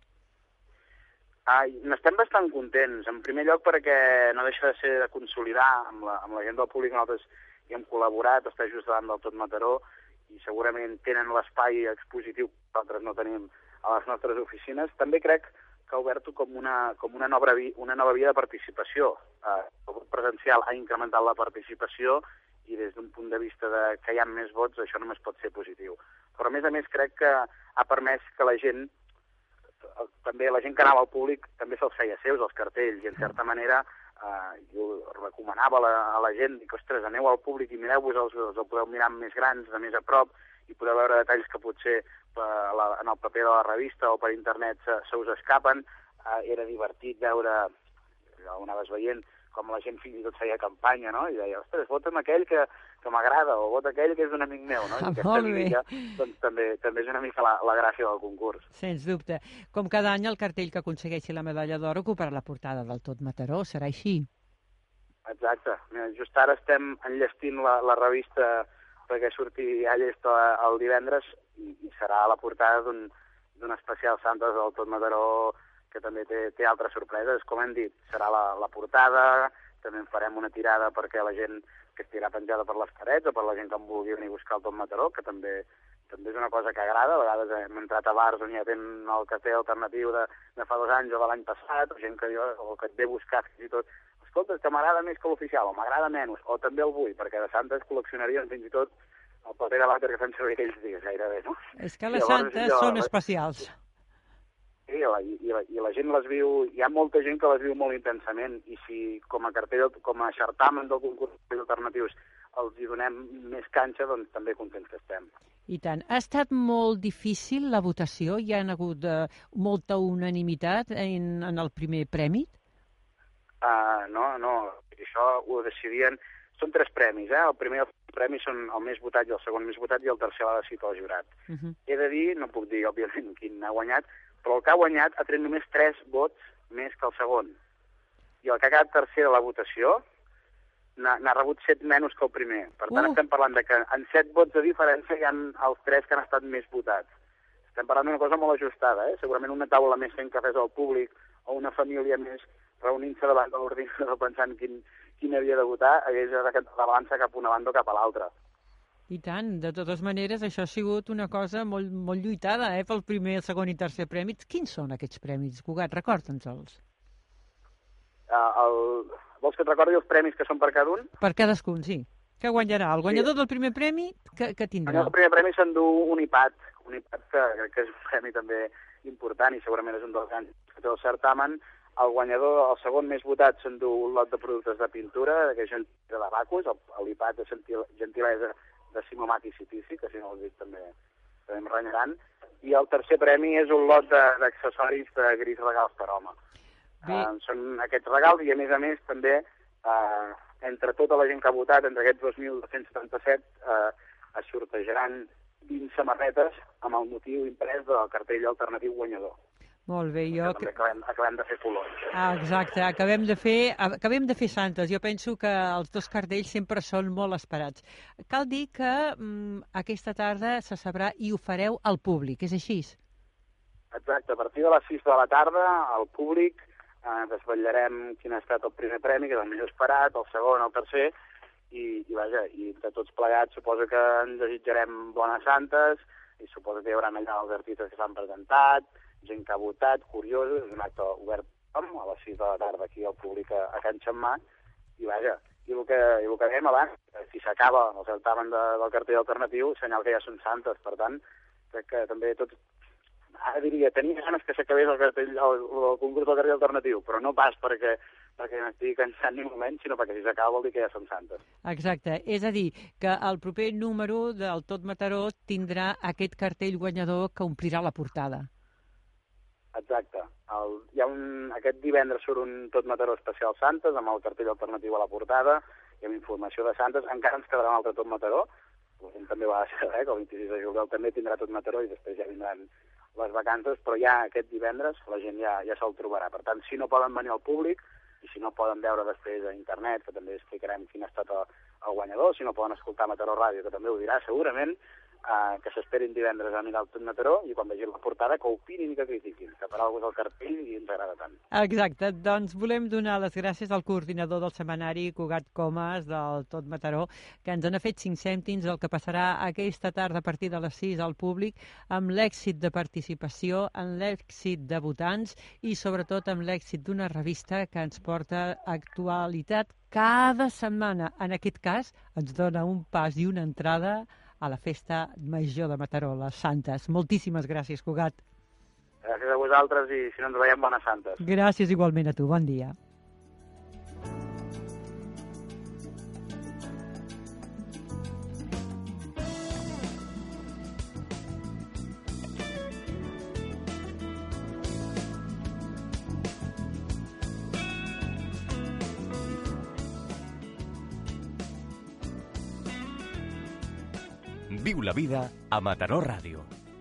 N'estem bastant contents. En primer lloc perquè no deixa de ser de consolidar amb la gent del públic. Nosaltres hi hem col·laborat, està just davant del Tot Mataró i segurament tenen l'espai expositiu que nosaltres no tenim a les nostres oficines. També crec que ha obert com una nova via de participació. El vot presencial ha incrementat la participació i des d'un punt de vista que hi ha més vots això només pot ser positiu. Però a més crec que ha permès que la gent que anava al públic també se'ls feia seus, els cartells, i en certa manera jo recomanava a la gent, dic, ostres, aneu al públic i mireu-vos, els podeu mirar més grans, de més a prop, i podeu veure detalls que potser en el paper de la revista o per internet se us escapen. Era divertit veure, ja ho anaves veient, com la gent fins i tot feia campanya, no? I deia, ostres, vota'm aquell que m'agrada, o vota aquell que és un amic meu, no? I aquesta vidilla, doncs, també és una mica la gràcia del concurs. Sens dubte. Com cada any, el cartell que aconsegueixi la medalla d'or ocuparà la portada del Tot Mataró, serà així? Exacte. Just ara estem enllestint la revista perquè surti a llest el divendres i serà la portada d'un especial Santes del Tot Mataró que també té altres sorpreses. Com hem dit, serà la portada, també en farem una tirada perquè la gent que estirà penjada per les parets o per la gent que en vulgui venir a buscar el Tot Mataró, que també és una cosa que agrada. A vegades hem entrat a bars on ja tenen el cartell alternatiu de fa 2 anys o de l'any passat, o gent que diu, o que et ve a buscar fins i tot, escolta, que m'agrada més que l'oficial, o m'agrada menys, o també el vull, perquè de Santes col·leccionarien fins i tot el paper de vàter que fem servir aquells dies, gairebé, no? És que les Santes són especials. Sí, i la gent les viu, hi ha molta gent que les viu molt intensament, i si com a certamen del concurs d'alternatius els hi donem més canxa, doncs també contents que estem. I tant. Ha estat molt difícil la votació? Hi ha hagut molta unanimitat en el primer premi? No. Això ho decidien... Són 3 premis, eh? El primer premi són el més votat i el segon més votat i el tercer l'ha decidit el jurat. He de dir, no puc dir, òbviament, quin ha guanyat, però el que ha guanyat ha tret només 3 vots més que el segon. I el que ha quedat tercer de la votació n'ha rebut 7 menys que el primer. Per tant, estem parlant de que en 7 vots de diferència hi ha els 3 que han estat més votats. Estem parlant d'una cosa molt ajustada, eh? Segurament una taula més fent cafès al públic o una família més reunint-se davant de l'ordinador pensant quin havia de votar, hagués de balança cap a una banda o cap a l'altra. I tant, de totes maneres, això ha sigut una cosa molt, molt lluitada, pel primer, el segon i tercer premi. Quins són aquests premis, Cugat? Recorda'ns-els. Vols que et recordi els premis que són per cada un? Per cadascun, sí. Què guanyarà? El guanyador del primer premi, què tindrà? El primer premi s'endú un iPad, que crec que és un premi també important i segurament és un dels grans que té el certamen. El guanyador, el segon més votat, s'endú un lot de productes de pintura, que és de Bacus, l'iPad de gentilesa de Simomat i Citici, que si no l'has vist també em renyaran. I el tercer premi és un lot d'accessoris de gris regals per home. Són aquests regals i, a més, també, entre tota la gent que ha votat, entre aquests 2.277, es sortejaran 20 samarretes amb el motiu imprès del cartell alternatiu guanyador. Molt bé, acabem de fer colors. Exacte, acabem de fer santes. Jo penso que els 2 cartells sempre són molt esperats. Cal dir que aquesta tarda se sabrà i ho fareu al públic, és així? Exacte, a partir de les 6 de la tarda, al públic, desvetllarem quin ha estat el primer premi, que és el més esperat, el segon, el tercer, i de tots plegats suposo que ens desitjarem bones santes, i suposo que hi haurà allà els artistes que s'han presentat, gent que ha votat, curiosos, és un acte obert a les 6 de la tarda aquí al públic a Can Xammà, i el que dèiem abans, si s'acaba el certamen del cartell alternatiu, senyal que ja són santes, per tant, crec que també tots, ara diria, tenia ganes que s'acabés el concurs del cartell alternatiu, però no pas perquè m'estigui cansant ni un moment, sinó perquè si s'acaba vol dir que ja són santes. Exacte, és a dir, que el proper número del Tot Mataró tindrà aquest cartell guanyador que omplirà la portada. Exacte. Aquest divendres surt un Tot Mataró especial Santes, amb el cartell alternatiu a la portada, i amb informació de Santes. Encara ens quedarà un altre Tot Mataró, també va ser, que el 26 de juliol també tindrà Tot Mataró i després ja vindran les vacances, però ja aquest divendres la gent ja se'l trobarà. Per tant, si no poden venir al públic, i si no poden veure després a internet, que també explicarem quin ha estat el guanyador, si no poden escoltar Mataró Ràdio, que també ho dirà segurament, que s'esperin divendres a mirar el Tot Mataró i quan vegin la portada que opinin i que critiquin, que per alguna cosa és el cartell i ens agrada tant. Exacte, doncs volem donar les gràcies al coordinador del setmanari, Cugat Comas, del Tot Mataró, que ens ha fet 5 cèntims del que passarà aquesta tarda a partir de les 6 al públic, amb l'èxit de participació, amb l'èxit de votants i sobretot amb l'èxit d'una revista que ens porta actualitat cada setmana. En aquest cas ens dona un pas i una entrada a la festa major de Mataró, les Santes. Moltíssimes gràcies, Cugat. Gràcies a vosaltres i si no ens veiem, bones Santes. Gràcies igualment a tu, bon dia. Viu la vida a Mataró Ràdio.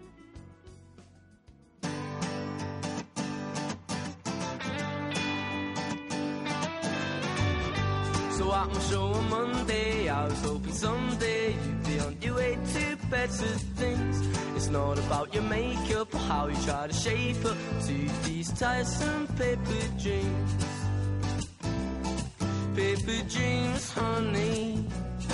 So out my show on Monday, I was hoping someday you'd be on your way to better things. It's not about your makeup or how you try to shape up to these tiresome paper dreams. Paper dreams, honey.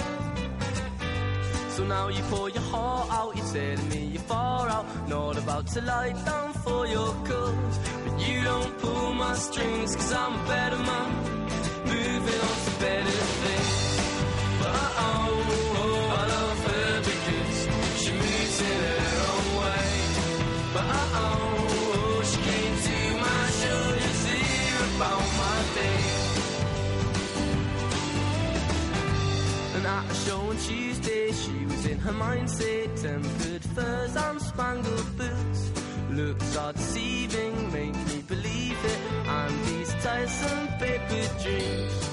So now you pour your heart out, you're telling me you're far out, not about to lie down for your cause. But you don't pull my strings, cause I'm a better man, moving on to better things. But I love her because she moves in her own way. But she came to my show to hear about my day. And at a show on Tuesday, she was in her mindset, tempered furs and spangled boots. Looks are deceiving, make me believe it, and these tiresome paper dreams.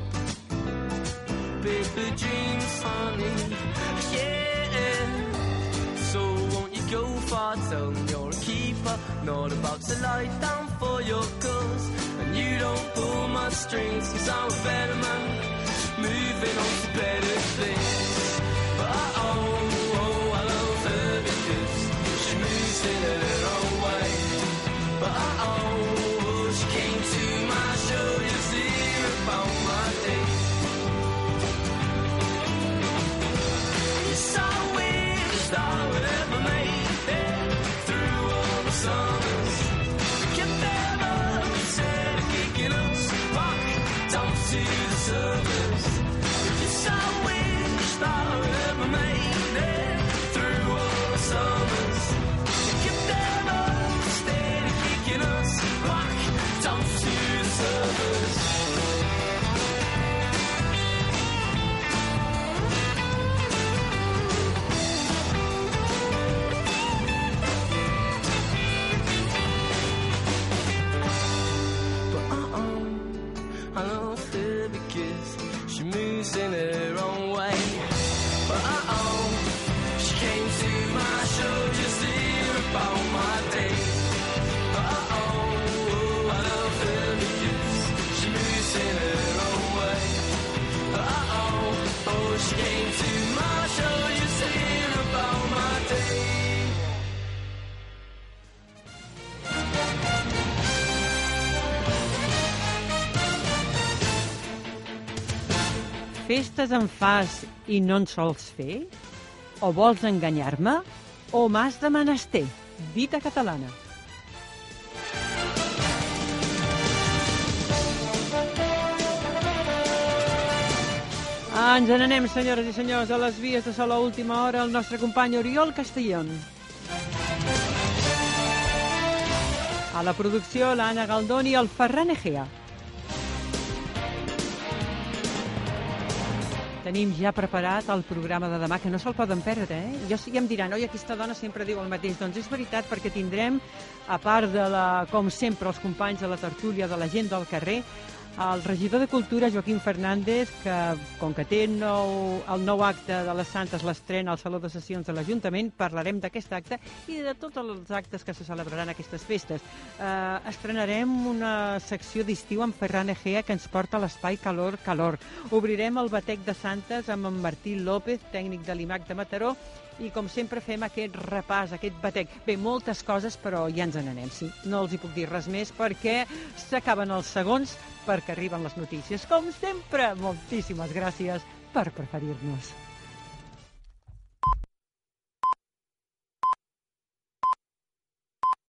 Paper dreams, honey, yeah. So won't you go far, tell me you're a keeper, not about to lie down for your cause. And you don't pull my strings, cause I'm a better man, moving on to better things. But I love her because she moves in her own way. But she came to my show just to hear about my day. Yes, I wish I would ever make it through all the summers. Kept them up instead of kicking us back down to the surface. Yes, I wish I would ever make it through all the summers. Kept them up instead of kicking us back down to the surface. I love her because she moves in her own way. But she came to my show just to hear about my day. But I love her because she moves in her own way. But she came to my show just to hear about my day. Festes en fas i no en sols fer? O vols enganyar-me? O m'has de menester? Dita catalana. Ens n'anem, senyores i senyors, a les vies de sol a última hora, el nostre company Oriol Castellón. A la producció, l'Anna Galdón i el Ferran Egea. Tenim ja preparat el programa de demà, que no se'l poden perdre, eh? Ja em diran, oi, aquesta dona sempre diu el mateix. Doncs és veritat, perquè tindrem, a part de, com sempre, els companys de la tertúlia de la gent del carrer, el regidor de Cultura, Joaquim Fernández, que, com que té el nou acte de les Santes, l'estrena al Saló de Sessions de l'Ajuntament, parlarem d'aquest acte i de tots els actes que se celebraran aquestes festes. Estrenarem una secció d'estiu amb Ferran Egea, que ens porta a l'espai Calor. Obrirem el batec de Santes amb en Martí López, tècnic de l'IMAC de Mataró, i com sempre fem aquest repàs, aquest batec. Bé, moltes coses, però ja ens n'anem, sí. No els hi puc dir res més perquè s'acaben els segons perquè arriben les notícies. Com sempre, moltíssimes gràcies per preferir-nos.